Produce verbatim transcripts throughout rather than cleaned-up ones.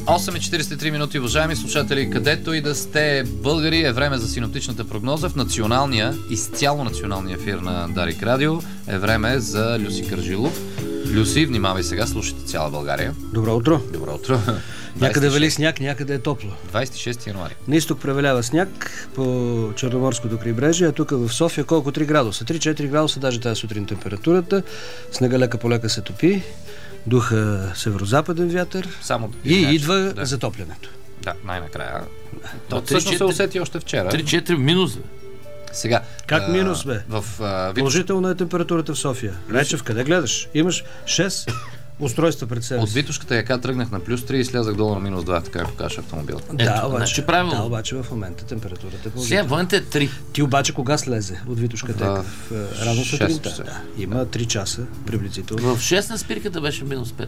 осем и четирийсет и три минути, уважаеми слушатели, където и да сте българи, е време за синоптичната прогноза в националния, изцяло националния ефир на Дарик Радио. Е време за Люси Кържилов. Люси, внимавай сега, слушайте цяла България. Добро утро. Добро утро. Някъде вали сняг, някъде е топло. двадесет и шести януари. На изток превалява сняг по Черноморското крайбрежие, а тук в София колко? три градуса. три-четири градуса, даже тази сутрин температурата. Снега лека по лека се топи. Духа северо-западен вятър. Само и значи, идва да. Затоплянето. Да, най-накрая. Да, То всъщност се усети още вчера. три-четири минус, бе. Сега. Как а, минус, бе? В, а, Положителна е температурата в София. Речев, къде гледаш? Имаш шест устройства пред себе си. От Витошката яка тръгнах на плюс три и слязах долу на минус два, така ми покажа автомобил. Да, Ето, обаче, значи правилно. да, обаче в момента температурата е Сега положителна. в момента е три. Ти обаче кога слезе от Витошката? В, В, в рано сутринта. часа. Да. Има три часа приблизително. В шест на спирката беше минус пет.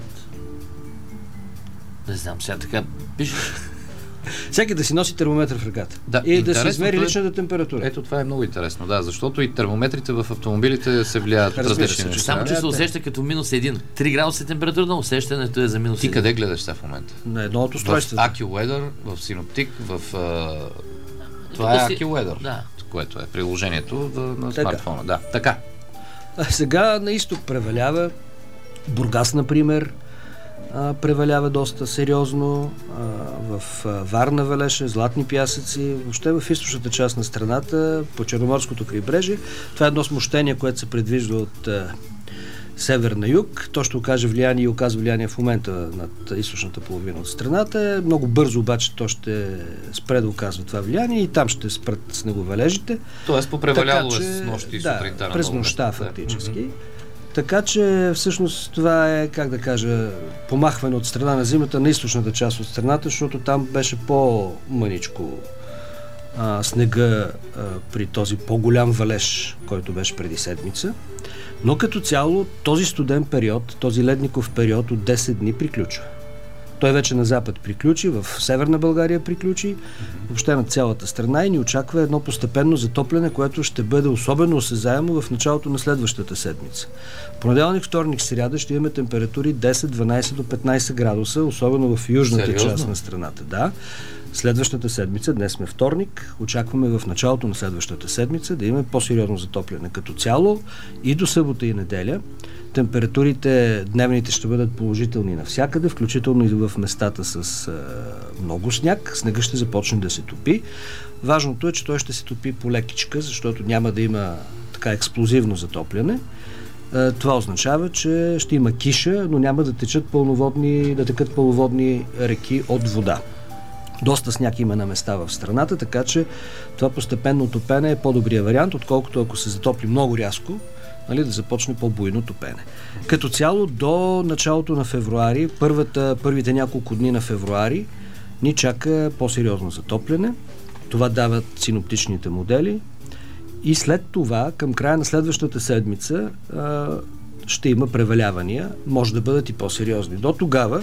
Не знам, сега така пишеш. Всеки да си носи термометър в ръката. Да, и да си интересното измери е- личната температура. Ето това е много интересно, да, защото и термометрите в автомобилите се влияят от Разбира различни се, че неща. Само че се да, усеща като минус един. три градуса температура, но усещането е за минус Ти един. къде гледаш сега в момента? На едно от В устройствата. AccuWeather, в Synoptic, в... А... Това е Тук си- AccuWeather, Да. което е приложението на Така. смартфона. Да, така. А сега на изток превалява. Бургас, например, а, превалява доста сериозно. А, в а, Варна валеше, Златни пясъци. Въобще в източната част на страната, по Черноморското крайбрежие. Това е едно смущение, което се предвижда от а, север на юг. То ще окаже влияние и оказва влияние в момента над източната половина от страната. Много бързо обаче то ще спре да оказва това влияние и там ще спрат снеговалежите. Тоест попреваляло Така е че, с нощи и да, сутринта на през много нощта места. фактически. Да. Така че всъщност това е, как да кажа, помахване от страна на зимата на източната част от страната, защото там беше по-мъничко а, снега а, при този по-голям валеж, който беше преди седмица. Но като цяло този студен период, този ледников период от десет дни приключва. Той вече на запад приключи, в Северна България приключи, въобще на цялата страна и ни очаква едно постепенно затопляне, което ще бъде особено осезаемо в началото на следващата седмица. Понеделник, вторник, сряда ще имаме температури десет, дванадесет до петнадесет градуса, особено в южната Сериозно? част на страната. Да. Следващата седмица, днес сме вторник, очакваме в началото на следващата седмица да имаме по-сериозно затопляне като цяло и до събота и неделя. Температурите дневните ще бъдат положителни навсякъде, включително и в местата с а, много сняг. Снега ще започне да се топи. Важното е, че той ще се топи полекичка, защото няма да има така експлозивно затопляне. А, това означава, че ще има киша, но няма да течат пълноводни, да текат пълноводни реки от вода. Доста сняг има на места в страната, така че това постепенно топене е по-добрия вариант, отколкото ако се затопли много рязко, нали, да започне по-буйно топене. Като цяло до началото на февруари, първата, първите няколко дни на февруари, ни чака по-сериозно затопляне. Това дават синоптичните модели. И след това, към края на следващата седмица, а, ще има превалявания. Може да бъдат и по-сериозни. До тогава,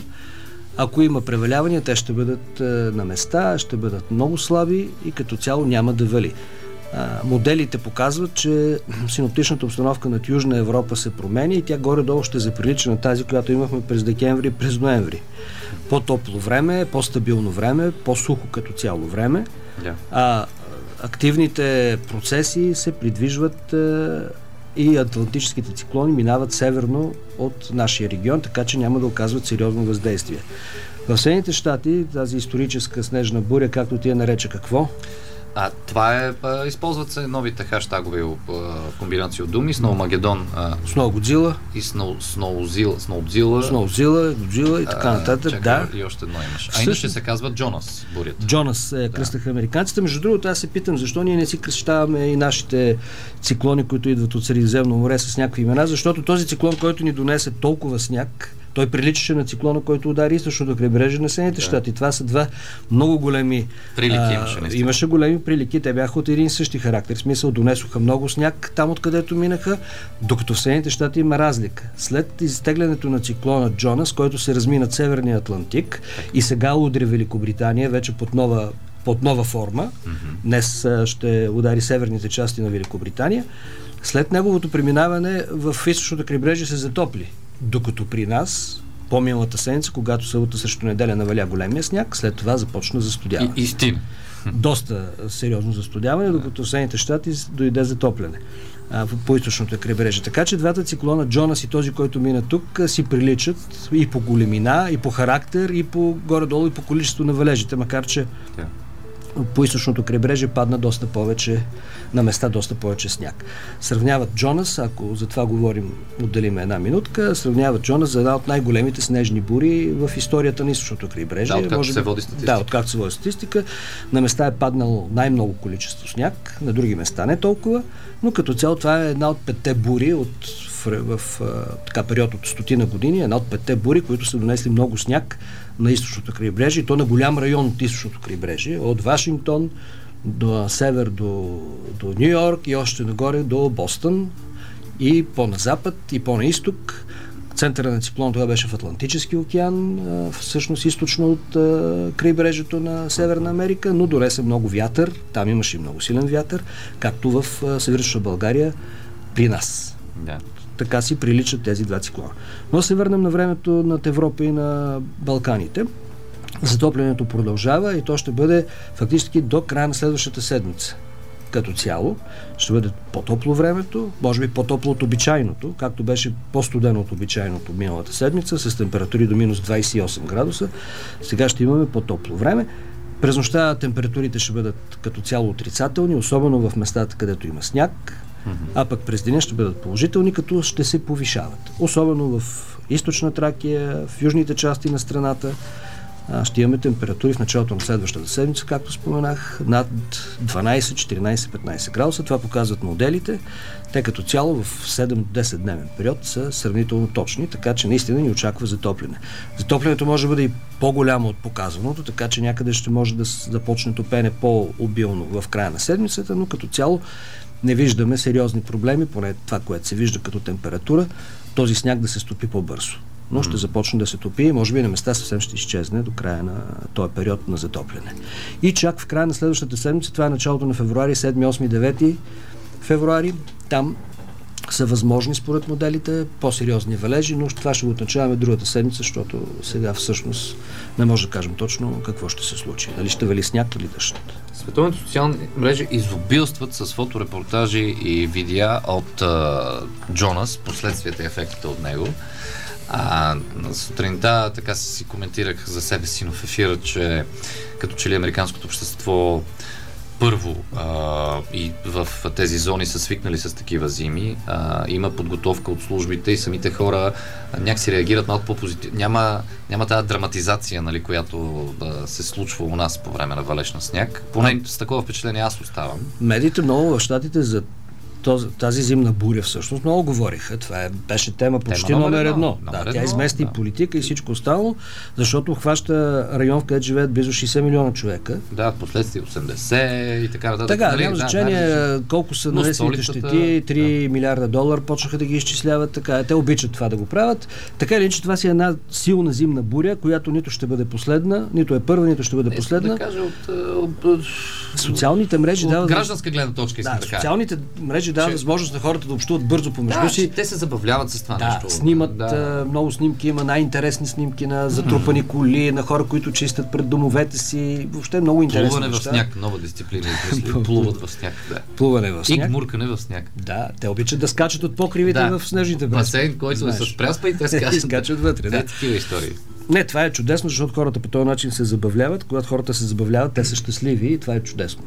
ако има превалявания, те ще бъдат а, на места, ще бъдат много слаби и като цяло няма да вали. А, моделите показват, че синоптичната обстановка над Южна Европа се променя и тя горе-долу ще заприлича на тази, която имахме през декември и през ноември. По-топло време, по-стабилно време, по-сухо като цяло време. Yeah. А активните процеси се придвижват а, и атлантическите циклони минават северно от нашия регион, така че няма да оказват сериозно въздействие. В Съединените щати тази историческа снежна буря, както ти я нарече, какво? А, това е, а, използват се новите хаштагови а, комбинации от думи, Сноумагедон Сноу Годзила и Сноу, Сноузила, Сноудзила, Сноузила, Годзила и така нататък. чакай, Да. и още едно имаш. А Всъщност- иначе се казва Джонас бурята. Джонас е, кръстаха американците. Между другото, аз се питам, защо ние не си кръщаваме и нашите циклони, които идват от Средиземно море с някакви имена, защото този циклон, който ни донесе толкова сняг, той приличаше на циклона, който удари източното крайбрежие на Съединените Да. щати. Това са два много големи Прилики а, имаше, наистина. имаше големи прилики. Те бяха от един и същи характер. В смисъл, донесоха много сняг там, откъдето минаха, докато в Съединените щати има разлика. След изтеглянето на циклона Джонас, който се разми над Северния Атлантик и сега удря Великобритания вече под нова под нова форма. Mm-hmm. Днес а, ще удари северните части на Великобритания. След неговото преминаване в източното крайбрежие се затопли. Докато при нас по-миналата седмица, когато събота срещу неделя наваля големия сняг, след това започна застудяване. И, истина. Доста сериозно застудяване, докато Съединените щати дойде затопляне а, по източното крайбрежие. Така че двата циклона, Джонас и този, който мина тук, си приличат и по големина, и по характер, и по горе-долу, и по количество на валежите, макар че yeah. по източното крайбрежие падна доста повече, на места доста повече сняг. Сравняват Джонас, ако за това говорим, отделим една минутка, сравняват Джонас за една от най-големите снежни бури в историята на източното крайбрежие. Да, откакто Може се би, води статистика. Да, откакто се води статистика. На места е паднало най-много количество сняг, на други места не толкова, но като цяло това е една от петте бури от, в, в, в така, период от стотина години, една от петте бури, които са донесли много сняг на източното крайбрежие, и то на голям район от източното крайбрежие, от Вашингтон до север до, до Ню Йорк и още нагоре до Бостън и по-на запад и по-на изток. Центъра на циклон това беше в Атлантически океан, всъщност източно от крайбрежието на Северна Америка, но донесе много вятър, там имаше и много силен вятър, както в Северна България при нас. Да. Така си приличат тези два циклона. Но се върнем на времето над Европа и на Балканите. Затоплянето продължава и то ще бъде фактически до края на следващата седмица. Като цяло ще бъде по-топло времето, може би по-топло от обичайното, както беше по-студено от обичайното миналата седмица, с температури до минус двадесет и осем градуса. Сега ще имаме по-топло време. През нощта температурите ще бъдат като цяло отрицателни, особено в местата, където има сняг, а пък през деня ще бъдат положителни, като ще се повишават. Особено в източна Тракия, в южните части на страната. Ще имаме температури в началото на следващата седмица, както споменах, над дванадесет, четиринадесет, петнадесет градуса. Това показват моделите. Те като цяло в седем до десет дневен период са сравнително точни, така че наистина ни очаква затопляне. Затоплянето може да бъде и по-голямо от показаното, така че някъде ще може да започне топене по-обилно в края на седмицата, но като цяло не виждаме сериозни проблеми, поне това, което се вижда като температура, този сняг да се стопи по-бързо. Но ще започне да се топи и може би на места съвсем ще изчезне до края на този период на затопляне. И чак в края на следващата седмица, това е началото на февруари, седми, осми, девети февруари, там са възможни според моделите по-сериозни валежи, но това ще го отначаваме другата седмица, защото сега всъщност не може да кажем точно какво ще се случи. Дали ще вали сняг или дъжд. Световните социални мрежи изобилстват с фоторепортажи и видеа от а, Джонас, последствията и ефектите от него. А, сутринта така си коментирах за себе си в ефира, че като че ли американското общество първо а, и в тези зони са свикнали с такива зими, а, има подготовка от службите и самите хора някакси реагират малко по-позитивно. Няма, няма тази драматизация, нали, която да се случва у нас по време на валеж на сняг. Поне с такова впечатление аз оставам. Медиите много в щатите за този, тази зимна буря всъщност много говориха. Това е, беше тема почти тема номер едно. едно. Да, едно, тя измести да. и политика и всичко останало, защото хваща район, в където живеят близо шейсет милиона човека. Да, последствие осемдесет и така нататък. Така, нали, няма значение да, колко са нанесените щети, три да. милиарда долара почнаха да ги изчисляват. Така, те обичат това да го правят. Така или иначе, това си е една силна зимна буря, която нито ще бъде последна, нито е първа, нито ще бъде не, последна. Да кажа от, от, от социалните мрежи дават гражданска гледна точка. Да, социалните мрежи дават възможност на хората да общуват бързо помежду да, си. Те се забавляват с това да, нещо. Снимат да. а, много снимки, има най-интересни снимки на затрупани коли, на хора, които чистят пред домовете си. Въобще много интересни Плуване неща. в сняг, нова дисциплина. Плуват в сняг. Да. Плуване в сняг. И гмуркане в сняг. Да, те обичат да скачат от покривите да. в снежните преспи. Басейн, който е с преспа и те скачат, скачат вътре. Да. Те такива истории. Не, това е чудесно, защото хората по този начин се забавляват. Когато хората се забавляват, те са щастливи и това е чудесно.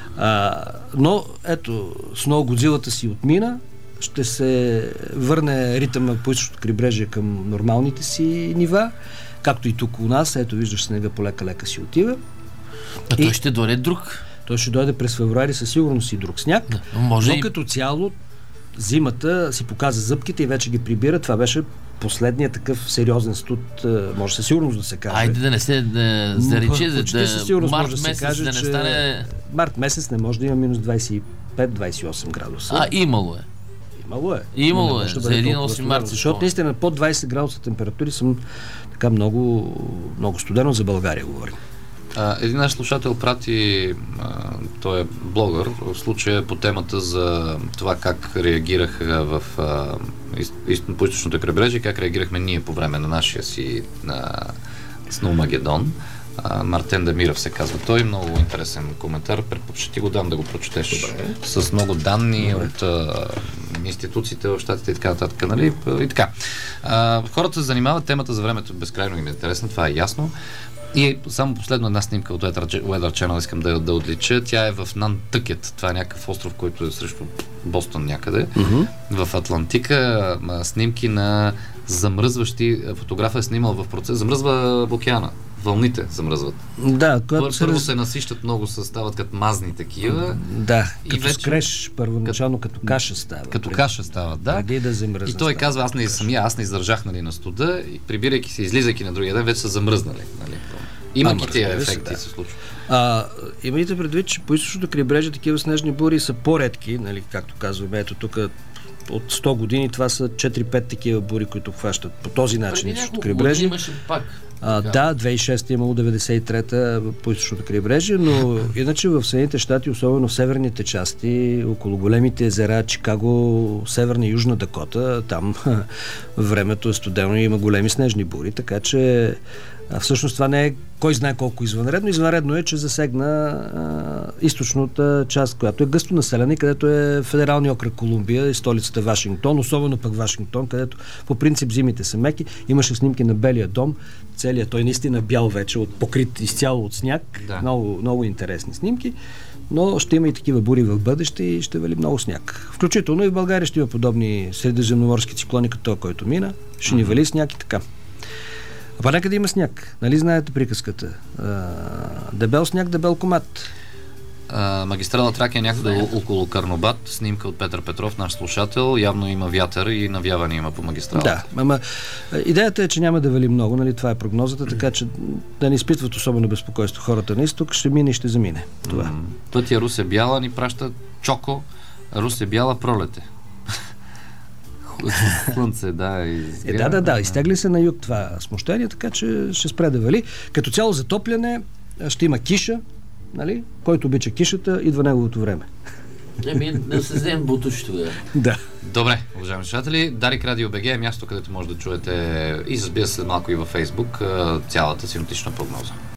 А, но, ето, Сноу-Годзилата си отмина, ще се върне ритъма по източното крайбрежие към нормалните си нива, както и тук у нас. Ето, виждаш, снега полека-лека си отива. А той и ще дойде друг? Той ще дойде през февруари със сигурност и друг сняг, да, но, може но и... като цяло зимата си показа зъбките и вече ги прибира. Това беше последният такъв сериозен студ, може със сигурност да се каже. Айде да не се да, зарече, да, да, със сигурност март може да се месец каже, да не че стане... март месец не може да има минус двадесет и пет до двадесет и осем градуса. А, имало е. Имало е. Имало е, за един осми март. Защото наистина под двадесет градуса температури съм така много, много студено за България, говорим. А, един наш слушател прати, а, той е блогър, в случая по темата за това как реагираха в а, из- по източното крайбрежие, как реагирахме ние по време на нашия си на Сноумагедон. А, Мартен Демиров се казва той. Много интересен коментар. Ще ти го дам да го прочетеш. Добре. С много данни Добре. от а, институциите в щатите и така нататък. Нали? И така. А, хората се занимават, темата за времето безкрайно им е интересна, това е ясно. И само последно една снимка от Weather Channel искам да, да отлича. Тя е в Нантъкет. Това е някакъв остров, който е срещу Бостон някъде. Mm-hmm. В Атлантика. Снимки на замръзващи. Фотографът е снимал в процес. Замръзва океана. Вълните замръзват. Да, Пър, първо се... се насищат много, стават като мазни такива. Да, и като вече... скреш, първоначално като, като каша става. Като преди, каша става, да. Преди да замръзна. И той казва, аз не самия, аз не издържах, нали, на студа, и прибирайки се, излизайки на другия ден, вече са замръзнали. Нали. Имайки тия ефекти се, да. се случват. А, имайте предвид, че по източното крайбрежие такива снежни бури са по-редки, нали, както казваме. Ето тук от сто години това са четири-пет такива бури, които хващат по този начин източното крайбрежие. Имаше пак. А, да, две хиляди и шеста имало деветдесет и трета по източното крайбрежие, но иначе в Съединените щати, особено в северните части, около големите езера, Чикаго, Северна и Южна Дакота, там времето е студено и има големи снежни бури, така че а, всъщност това не е кой знае колко извънредно. Извънредно е, че засегна а, източната част, която е гъсто населена, където е федералния окръг Колумбия и столицата Вашингтон, особено пък Вашингтон, където по принцип зимите са меки. Имаше снимки на Белия дом, целият той наистина бял вече, от, покрит изцяло от сняг. Да. Много, много интересни снимки. Но ще има и такива бури в бъдеще и ще вали много сняг. Включително и в България ще има подобни средиземноморски циклони, като този, който мина. Ще ни вали сняг и така. А па някъде има сняг. Нали знаете приказката? А, дебел сняг, дебел комат. А, магистрала Тракия е някъде около Карнобат. Снимка от Петър Петров, наш слушател. Явно има вятър и навяване има по магистрала. Да, ама идеята е, че няма да вали много, нали? Това е прогнозата, така че да не изпитват особено безпокойство хората на изток. Ще мине и ще замине. Това. М- Пътя Русе Бяла ни праща Чоко. Русе Бяла пролете. Слънце, да. Е, да, да, да. Изтегли се на юг това смущение, така че ще спре да вали. Като цяло затопляне ще има киша, нали? Който обича кишата, идва неговото време. Еми, да се вземем бутуш тогава. Да. Добре, уважаеми слушатели, Дарик Радио БГ е място, където може да чуете и разбира се малко и във Фейсбук цялата синоптична прогноза.